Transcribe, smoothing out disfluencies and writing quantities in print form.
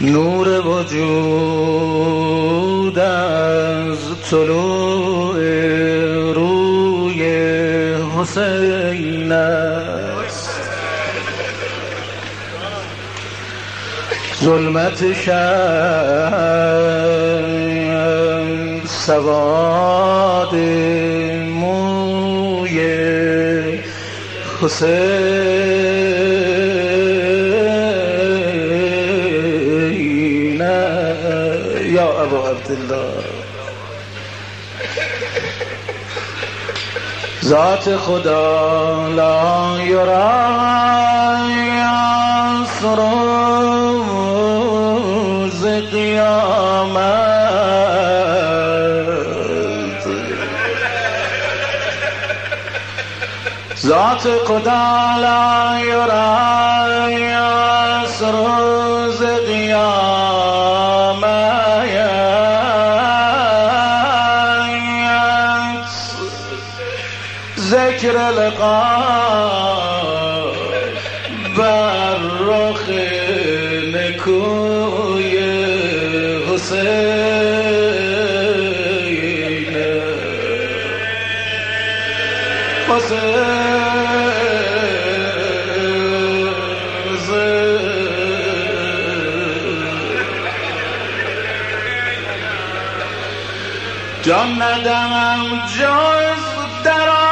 نور وجود از طلوع روی حسین است، ظلمت شب سواد موی حسین یا ابا عبدالله. ذات خدا لا یرا روز قیامت، ذات خدا لا یرا روز قیامت، ذکر لقا بر رخ نکوی حسین جان ندمم جز در